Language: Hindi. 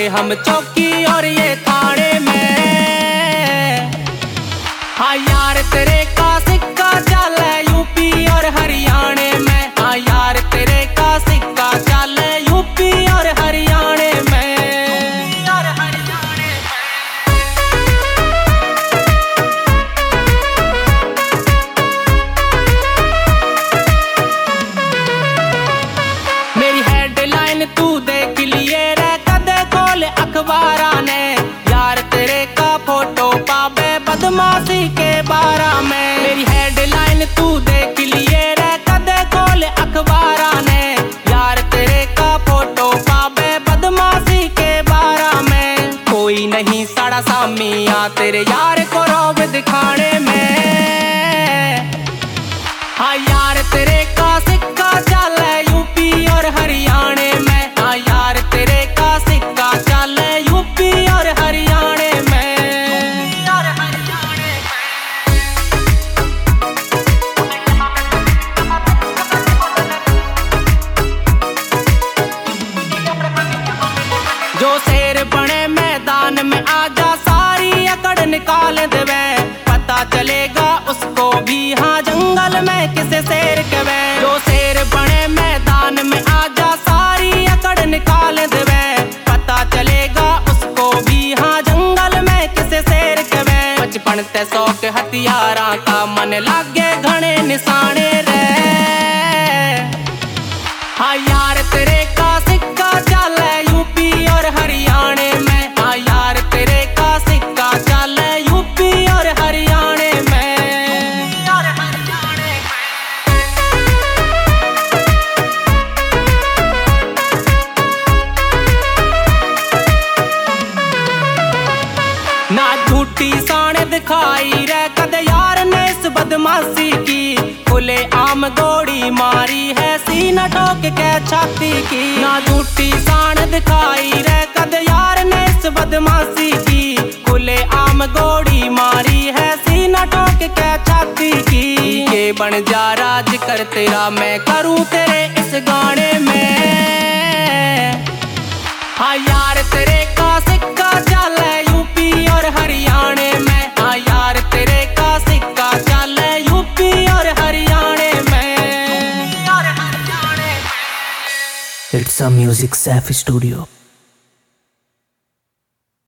हम चौकी और ये थाने में। हाँ यार तेरे का सिक्का चले यूपी और हरियाणा में। हाँ यार तेरे का सिक्का चले यूपी और हरियाणा में। मेरी हेडलाइन तू देख लिए रे कदे खोल अखबारा ने। यार तेरे का फोटो पावे बदमाशी के बारा में। मेरी हेडलाइन तू देख लिए रे कदे खोल अखबारा ने। यार तेरे का फोटो पावे बदमाशी के बारा में। कोई नहीं साड़ा सामिया तेरे यार को रौब दिखाने में। हाँ यार तेरे का सिक्का चले यूपी और हरियाणा में। हाँ यार तेरे का सिक्का चले यूपी और हरियाणा में। जो शेर बने मैदान में आजा सारी अकड़ निकाल देवे। पता चलेगा उसको भी हाँ जंगल में किसे शेर कहवे। जो शेर बने मैदान में आजा सारी अकड़ निकाल देवे। पता चलेगा उसको भी हाँ जंगल में किसे शेर कहवे। बचपन ते शौक हथियारा का मन लागे घने निशाने रे। हाँ यार तेरे का सिक्का चले यूपी और हरियाणा में। हाँ यार तेरे का सिक्का चले यूपी और हरियाणा में। ना झूठी साने दिखाई रे कदे यार ने इस बदमाशी की। खुले आम गोली मारी है सीना ठोक के छाती की। ना झूठी साने दिखाई रे कदे यार ने इस बदमाशी की। खुले आम गोली मारी है सीना ठोक के छाती की। के बन जा राज कर तेरा मैं करूं तेरे इस गाने में। हाँ यार तेरे का सिक्का चले यूपी और हरियाणा में। हाँ यार तेरे का सिक्का चले यूपी और हरियाणा में। It's a Music Safi Studio.